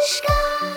солнышко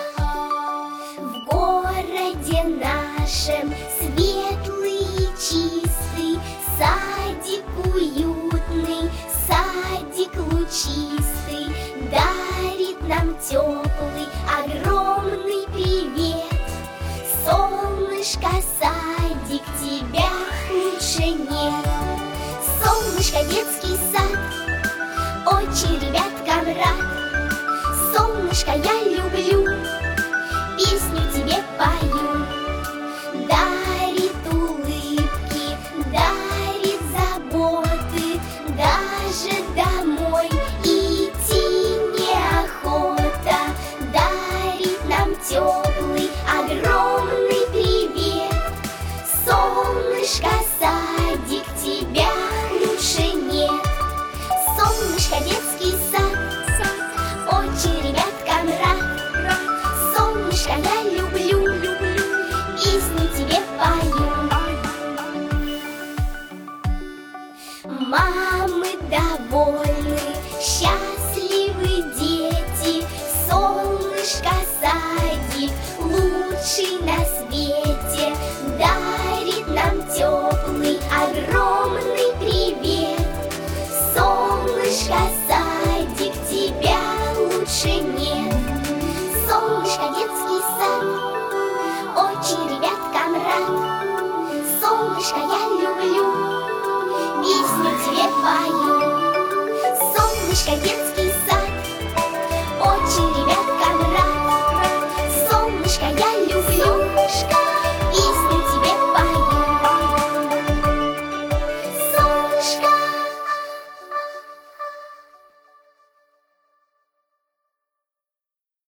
в городе нашем, светлый и чистый, садик уютный, садик лучистый, дарит нам теплый, огромный привет. Солнышко, садик, тебя лучше нет. Солнышко, детский сад, очень ребяткам рад. Солнышко, я люблю, песню тебе пою. Дарит улыбки, дарит заботы, даже домой идти неохота. Дарит нам теплый, огромный привет. Солнышко, садик, тебя лучше нет. Солнышко, детский сад, очень ребяткам рад. Солнышко, я люблю, песню тебе пою. Мамы довольны, счастливы дети. Солнышко, садик, лучший на свете, дарит нам теплый, огромный привет. Солнышко, садик, тебя лучше нет. Солнышко, детский сад, очень ребяткам рад. Солнышко, я люблю, песню тебе пою. Солнышко, детский